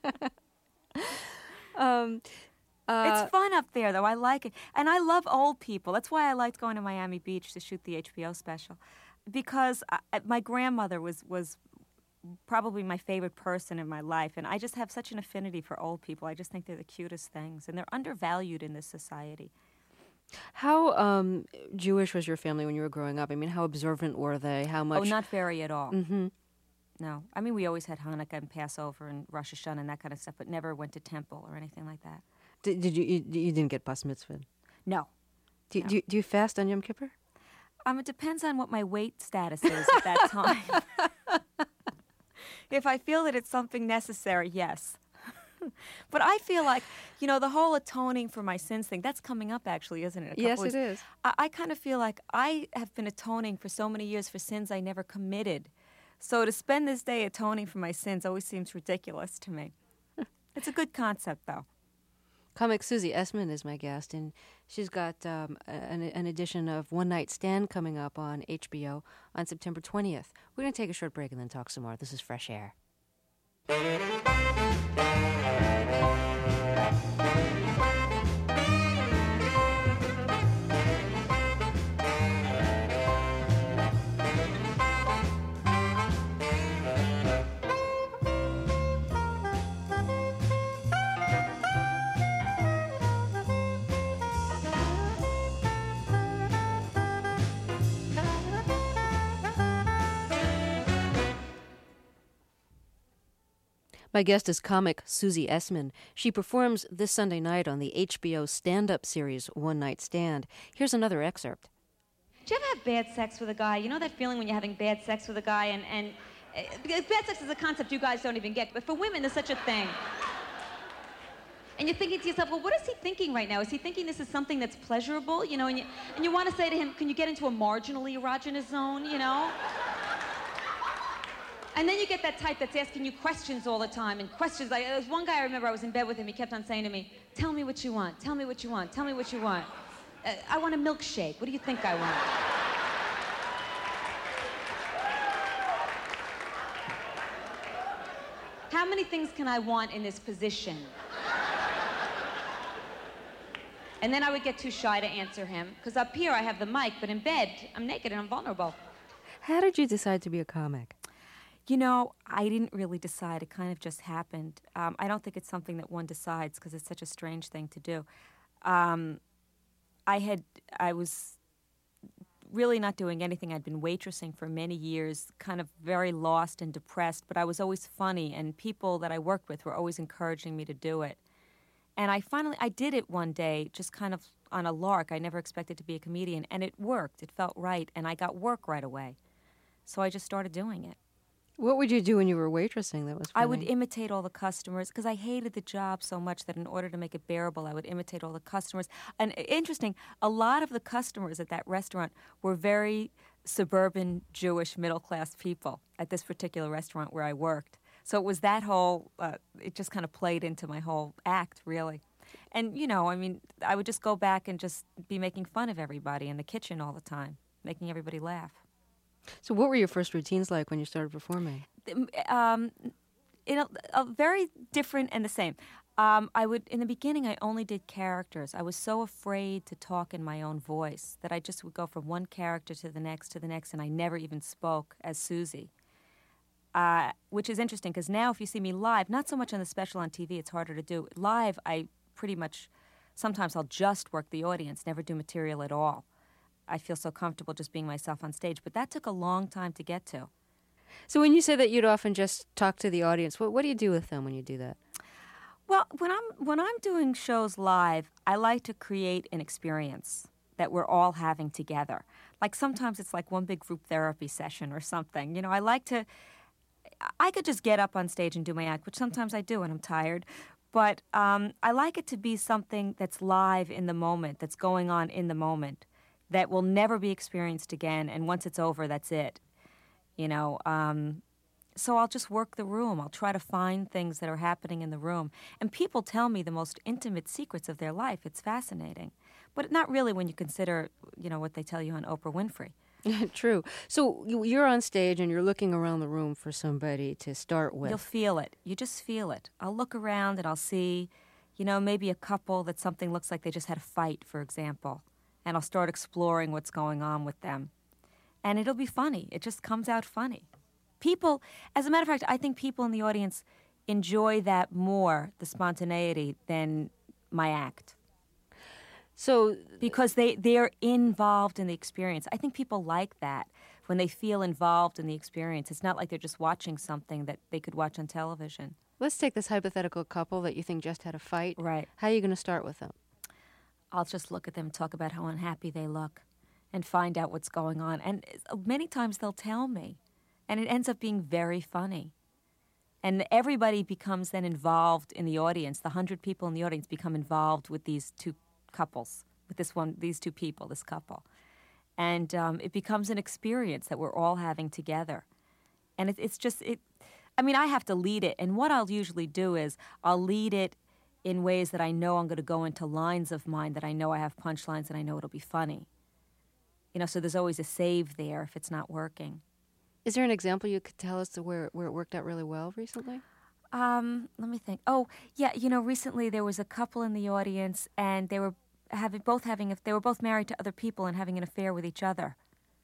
um, uh, It's fun up there, though. I like it. And I love old people. That's why I liked going to Miami Beach to shoot the H B O special. Because I, my grandmother was, was probably my favorite person in my life. And I just have such an affinity for old people. I just think they're the cutest things. And they're undervalued in this society. How um, Jewish was your family when you were growing up? I mean, how observant were they? How much? Oh, not very at all. Mm-hmm. No. I mean, we always had Hanukkah and Passover and Rosh Hashanah and that kind of stuff, but never went to temple or anything like that. Did, did you, you? You didn't get bas mitzvah? No. Do, No. do, you, do you fast on Yom Kippur? Um, it depends on what my weight status is at that time. If I feel that it's something necessary, yes. But I feel like, you know, the whole atoning for my sins thing, that's coming up actually, isn't it? A Yes, couple it weeks. is. I, I kind of feel like I have been atoning for so many years for sins I never committed. So to spend this day atoning for my sins always seems ridiculous to me. It's a good concept, though. Comic Susie Essman is my guest, and she's got um, an, an edition of One Night Stand coming up on H B O on September twentieth. We're going to take a short break and then talk some more. This is Fresh Air. My guest is comic Susie Essman. She performs this Sunday night on the H B O stand-up series One Night Stand. Here's another excerpt. Do you ever have bad sex with a guy? You know that feeling when you're having bad sex with a guy and, and uh, because bad sex is a concept you guys don't even get, but for women there's such a thing. And you're thinking to yourself, well, what is he thinking right now? Is he thinking this is something that's pleasurable? You know, and you, and you want to say to him, can you get into a marginally erogenous zone, you know? And then you get that type that's asking you questions all the time, and questions. Like, there was one guy I remember, I was in bed with him, he kept on saying to me, tell me what you want, tell me what you want, tell me what you want. Uh, I want a milkshake. What do you think I want? How many things can I want in this position? And then I would get too shy to answer him, because up here I have the mic, but in bed, I'm naked and I'm vulnerable. How did you decide to be a comic? You know, I didn't really decide. It kind of just happened. Um, I don't think it's something that one decides because it's such a strange thing to do. Um, I had, I was really not doing anything. I'd been waitressing for many years, kind of very lost and depressed, but I was always funny, and people that I worked with were always encouraging me to do it. And I finally, I did it one day, just kind of on a lark. I never expected to be a comedian, and it worked. It felt right, and I got work right away. So I just started doing it. What would you do when you were waitressing that was funny? I would imitate all the customers because I hated the job so much that in order to make it bearable, I would imitate all the customers. And interesting, a lot of the customers at that restaurant were very suburban Jewish middle-class people at this particular restaurant where I worked. So it was that whole, uh, it just kind of played into my whole act, really. And, you know, I mean, I would just go back and just be making fun of everybody in the kitchen all the time, making everybody laugh. So what were your first routines like when you started performing? Um, in a, a very different and the same. Um, I would, in the beginning, I only did characters. I was so afraid to talk in my own voice that I just would go from one character to the next to the next, and I never even spoke as Susie. Uh, which is interesting, because now if you see me live, not so much on the special on T V, it's harder to do. Live, I pretty much, sometimes I'll just work the audience, never do material at all. I feel so comfortable just being myself on stage, but that took a long time to get to. So when you say that you'd often just talk to the audience, what, what do you do with them when you do that? Well, when I'm when I'm doing shows live, I like to create an experience that we're all having together. Like sometimes it's like one big group therapy session or something. You know, I like to, I could just get up on stage and do my act, which sometimes I do when I'm tired. But um, I like it to be something that's live in the moment, that's going on in the moment, that will never be experienced again. And once it's over, that's it. You know, um, so I'll just work the room. I'll try to find things that are happening in the room. And people tell me the most intimate secrets of their life. It's fascinating. But not really when you consider, you know, what they tell you on Oprah Winfrey. True. So you're on stage and you're looking around the room for somebody to start with. You'll feel it. You just feel it. I'll look around and I'll see, you know, maybe a couple that something looks like they just had a fight, for example. And I'll start exploring what's going on with them. And it'll be funny. It just comes out funny. People, as a matter of fact, I think people in the audience enjoy that more, the spontaneity, than my act. So, because they, they're involved in the experience. I think people like that when they feel involved in the experience. It's not like they're just watching something that they could watch on television. Let's take this hypothetical couple that you think just had a fight. Right. How are you going to start with them? I'll just look at them and talk about how unhappy they look and find out what's going on. And many times they'll tell me. And it ends up being very funny. And everybody becomes then involved in the audience. The hundred people in the audience become involved with these two couples, with this one, these two people, this couple. And um, it becomes an experience that we're all having together. And it, it's just, it. I mean, I have to lead it. And what I'll usually do is I'll lead it in ways that I know I'm going to go into lines of mine, that I know I have punchlines and I know it'll be funny. You know, so there's always a save there if it's not working. Is there an example you could tell us to where, where it worked out really well recently? Um, let me think. Oh, yeah, you know, recently there was a couple in the audience, and they were having both having a, they were both married to other people and having an affair with each other.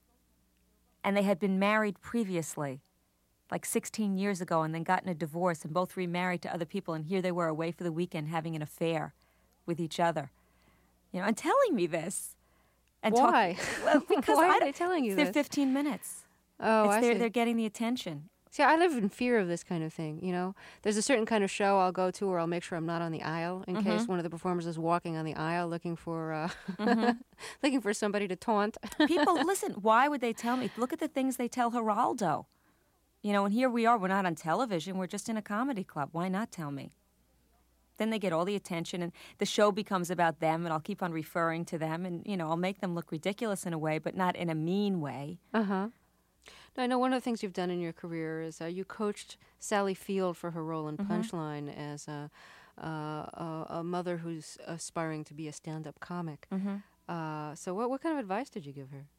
And they had been married previously, like sixteen years ago, and then gotten a divorce and both remarried to other people, and here they were away for the weekend having an affair with each other. You know, and telling me this. And Why? Talk, well, because Why I, are they telling you they're this? fifteen minutes. Oh, it's I they're, see. They're getting the attention. See, I live in fear of this kind of thing, you know. There's a certain kind of show I'll go to where I'll make sure I'm not on the aisle in Mm-hmm. case one of the performers is walking on the aisle looking for uh, Mm-hmm. looking for somebody to taunt. People, listen, why would they tell me? Look at the things they tell Geraldo. You know, and here we are. We're not on television. We're just in a comedy club. Why not tell me? Then they get all the attention, and the show becomes about them, and I'll keep on referring to them, and, you know, I'll make them look ridiculous in a way, but not in a mean way. Uh-huh. Now, I know one of the things you've done in your career is uh, you coached Sally Field for her role in Mm-hmm. Punchline as a, uh, a, a mother who's aspiring to be a stand-up comic. Mm-hmm. Uh, so what, what kind of advice did you give her?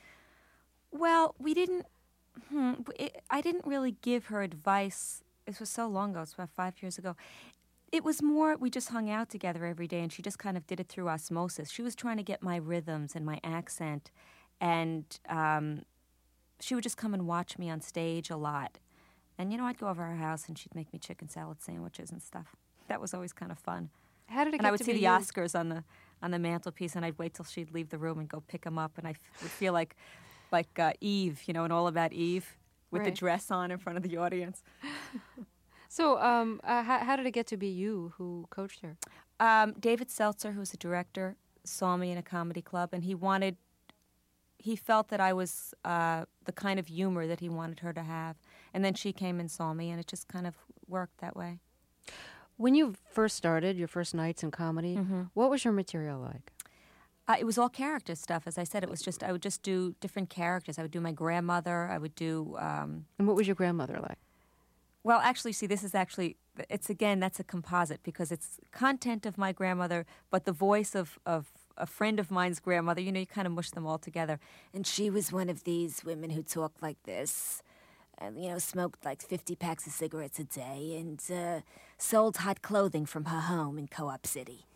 Well, we didn't, hmm, it, I didn't really give her advice. This was so long ago. It's about five years ago. It was more, we just hung out together every day, and she just kind of did it through osmosis. She was trying to get my rhythms and my accent, and um, she would just come and watch me on stage a lot. And, you know, I'd go over her house, and she'd make me chicken salad sandwiches and stuff. That was always kind of fun. How did it and get I would to see be the you? Oscars on the on the mantelpiece, and I'd wait till she'd leave the room and go pick them up, and I f- would feel like like uh, Eve, you know, and All About Eve, with Right. the dress on in front of the audience. So um, uh, how, how did it get to be you who coached her? Um, David Seltzer, who's a director, saw me in a comedy club, and he wanted, he felt that I was uh, the kind of humor that he wanted her to have. And then she came and saw me, and it just kind of worked that way. When you first started, your first nights in comedy, Mm-hmm. what was your material like? Uh, it was all character stuff. As I said, it was just, I would just do different characters. I would do my grandmother. I would do... Um, and what was your grandmother like? Well, actually, see, this is actually, it's again, that's a composite because it's content of my grandmother, but the voice of, of a friend of mine's grandmother, you know, you kind of mush them all together. And she was one of these women who talked like this, and, you know, smoked like fifty packs of cigarettes a day and uh, sold hot clothing from her home in Co-op City.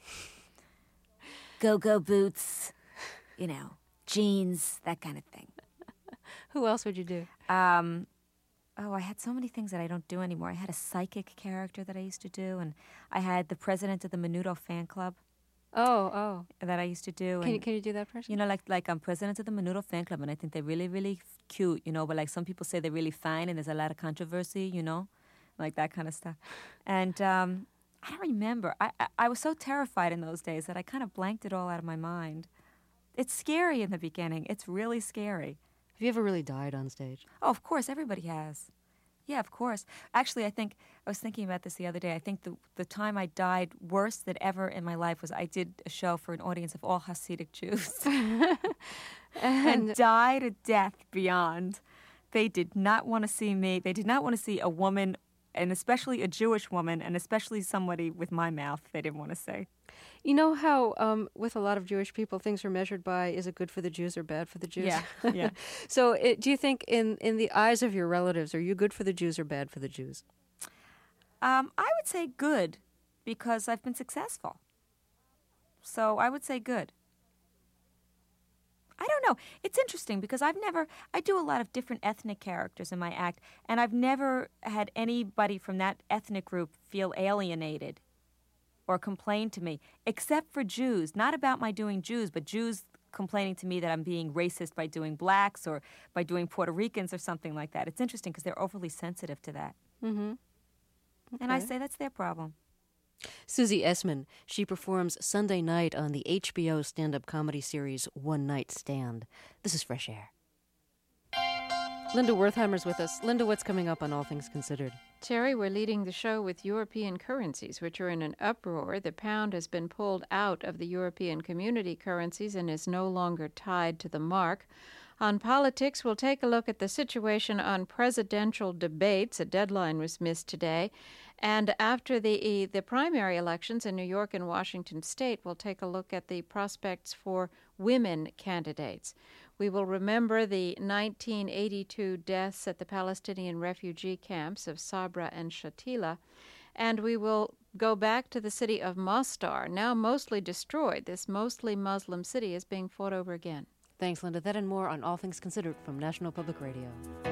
Go-go boots, you know, jeans, that kind of thing. Who else would you do? Um... Oh, I had so many things that I don't do anymore. I had a psychic character that I used to do, and I had the president of the Menudo fan club. Oh, oh. That I used to do. Can you, and, can you do that person? You know, like like I'm president of the Menudo fan club, and I think they're really, really cute, you know, but like some people say they're really fine, and there's a lot of controversy, you know, like that kind of stuff. And um, I don't remember. I, I, I was so terrified in those days that I kind of blanked it all out of my mind. It's scary in the beginning. It's really scary. Have you ever really died on stage? Oh, of course. Everybody has. Yeah, of course. Actually, I think, I was thinking about this the other day. I think the the time I died worse than ever in my life was I did a show for an audience of all Hasidic Jews. and, and died a death beyond. They did not want to see me. They did not want to see a woman, and especially a Jewish woman, and especially somebody with my mouth they didn't want to say. You know how um, with a lot of Jewish people, things are measured by, is it good for the Jews or bad for the Jews? Yeah, yeah. So it, do you think in, in the eyes of your relatives, are you good for the Jews or bad for the Jews? Um, I would say good because I've been successful. So I would say good. I don't know. It's interesting because I've never, I do a lot of different ethnic characters in my act, and I've never had anybody from that ethnic group feel alienated or complain to me, except for Jews. Not about my doing Jews, but Jews complaining to me that I'm being racist by doing blacks or by doing Puerto Ricans or something like that. It's interesting because they're overly sensitive to that. Mm-hmm. Okay. And I say that's their problem. Susie Essman, she performs Sunday night on the H B O stand-up comedy series One Night Stand. This is Fresh Air. Linda Wertheimer's with us. Linda, what's coming up on All Things Considered? Terry, we're leading the show with European currencies, which are in an uproar. The pound has been pulled out of the European community currencies and is no longer tied to the mark. On politics, we'll take a look at the situation on presidential debates. A deadline was missed today. And after the the primary elections in New York and Washington State, we'll take a look at the prospects for women candidates. We will remember the nineteen eighty-two deaths at the Palestinian refugee camps of Sabra and Shatila, and we will go back to the city of Mostar, now mostly destroyed. This mostly Muslim city is being fought over again. Thanks, Linda. That and more on All Things Considered from National Public Radio.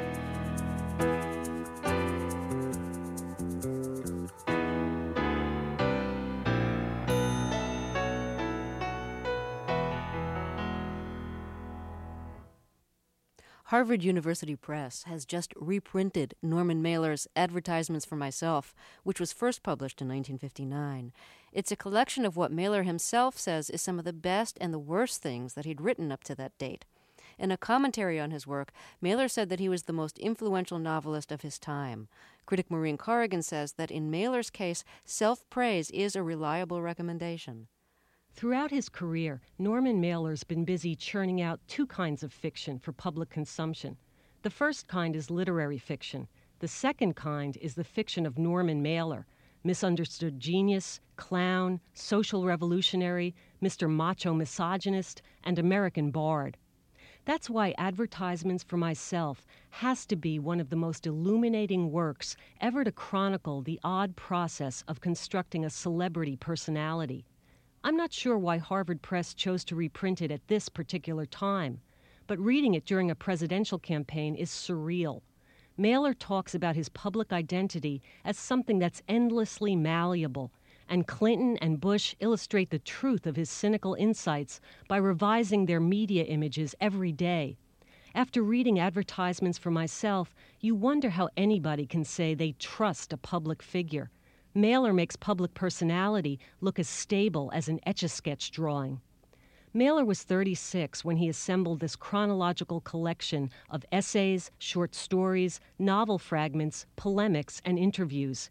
Harvard University Press has just reprinted Norman Mailer's Advertisements for Myself, which was first published in nineteen fifty-nine. It's a collection of what Mailer himself says is some of the best and the worst things that he'd written up to that date. In a commentary on his work, Mailer said that he was the most influential novelist of his time. Critic Maureen Corrigan says that in Mailer's case, self-praise is a reliable recommendation. Throughout his career, Norman Mailer's been busy churning out two kinds of fiction for public consumption. The first kind is literary fiction. The second kind is the fiction of Norman Mailer, misunderstood genius, clown, social revolutionary, Mister Macho misogynist, and American bard. That's why Advertisements for Myself has to be one of the most illuminating works ever to chronicle the odd process of constructing a celebrity personality. I'm not sure why Harvard Press chose to reprint it at this particular time, but reading it during a presidential campaign is surreal. Mailer talks about his public identity as something that's endlessly malleable, and Clinton and Bush illustrate the truth of his cynical insights by revising their media images every day. After reading Advertisements for Myself, you wonder how anybody can say they trust a public figure. Mailer makes public personality look as stable as an Etch-a-Sketch drawing. Mailer was thirty-six when he assembled this chronological collection of essays, short stories, novel fragments, polemics, and interviews.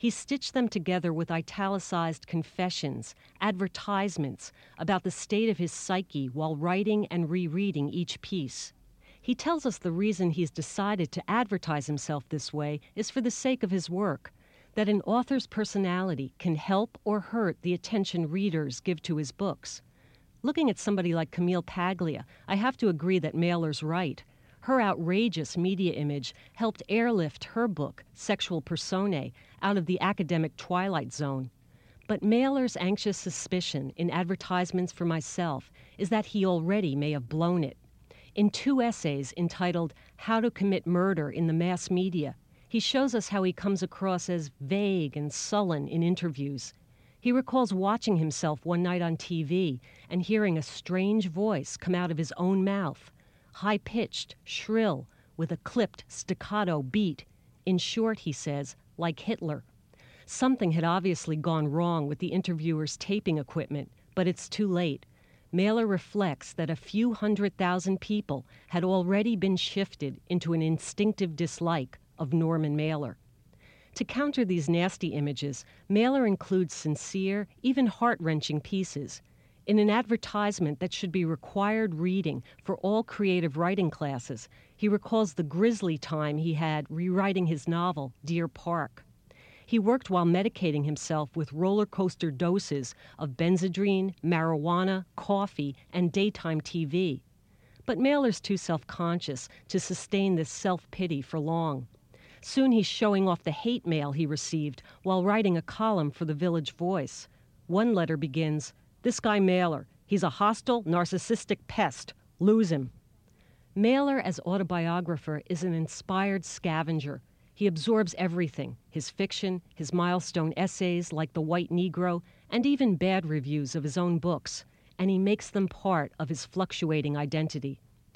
He stitched them together with italicized confessions, advertisements about the state of his psyche while writing and rereading each piece. He tells us the reason he's decided to advertise himself this way is for the sake of his work, that an author's personality can help or hurt the attention readers give to his books. Looking at somebody like Camille Paglia, I have to agree that Mailer's right. Her outrageous media image helped airlift her book, Sexual Personae, out of the academic twilight zone. But Mailer's anxious suspicion in advertisements for myself is that he already may have blown it. In two essays entitled How to Commit Murder in the Mass Media, he shows us how he comes across as vague and sullen in interviews. He recalls watching himself one night on T V and hearing a strange voice come out of his own mouth, high-pitched, shrill, with a clipped staccato beat. In short, he says, like Hitler. Something had obviously gone wrong with the interviewer's taping equipment, but it's too late. Mailer reflects that a few hundred thousand people had already been shifted into an instinctive dislike of Norman Mailer. To counter these nasty images, Mailer includes sincere, even heart-wrenching pieces. In an advertisement that should be required reading for all creative writing classes, he recalls the grisly time he had rewriting his novel, Deer Park. He worked while medicating himself with roller coaster doses of Benzedrine, marijuana, coffee, and daytime T V. But Mailer's too self-conscious to sustain this self-pity for long. Soon he's showing off the hate mail he received while writing a column for the Village Voice. One letter begins, "This guy Mailer, he's a hostile, narcissistic pest. Lose him." Mailer as autobiographer is an inspired scavenger. He absorbs everything, his fiction, his milestone essays like The White Negro, and even bad reviews of his own books, and he makes them part of his fluctuating identity.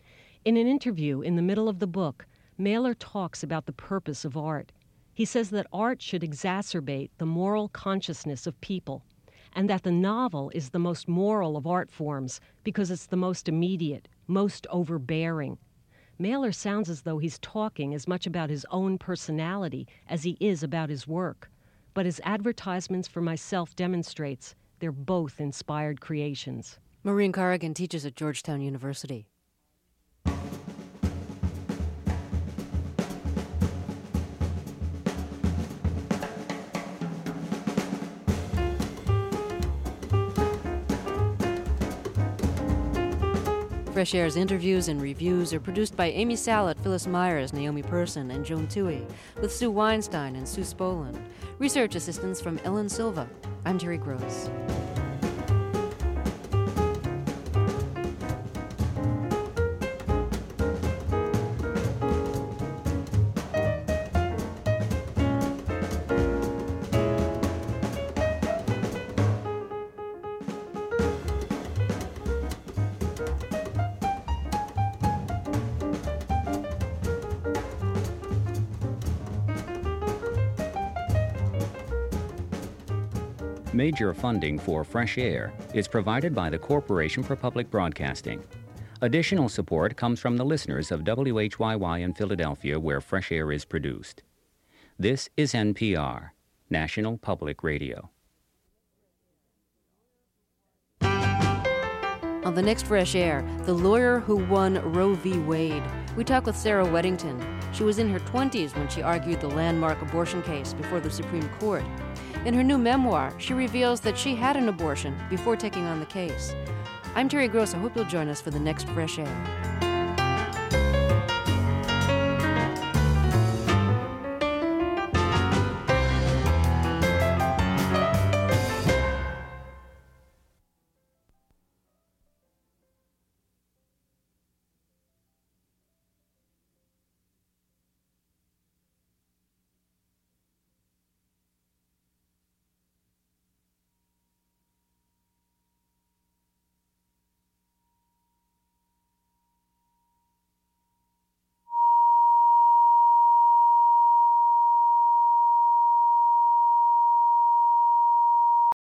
In an interview in the middle of the book, Mailer talks about the purpose of art. He says that art should exacerbate the moral consciousness of people, and that the novel is the most moral of art forms because it's the most immediate, most overbearing. Mailer sounds as though he's talking as much about his own personality as he is about his work. But as Advertisements for Myself demonstrates, they're both inspired creations. Maureen Corrigan teaches at Georgetown University. Fresh Air's interviews and reviews are produced by Amy Sallet, Phyllis Myers, Naomi Person, and Joan Toohey, with Sue Weinstein and Sue Spolin. Research assistance from Ellen Silva. I'm Terry Gross. Major funding for Fresh Air is provided by the Corporation for Public Broadcasting. Additional support comes from the listeners of W H Y Y in Philadelphia, where Fresh Air is produced. This is N P R, National Public Radio. On the next Fresh Air, the lawyer who won Roe v. Wade. We talk with Sarah Weddington. She was in her twenties when she argued the landmark abortion case before the Supreme Court. In her new memoir, she reveals that she had an abortion before taking on the case. I'm Terry Gross. I hope you'll join us for the next Fresh Air.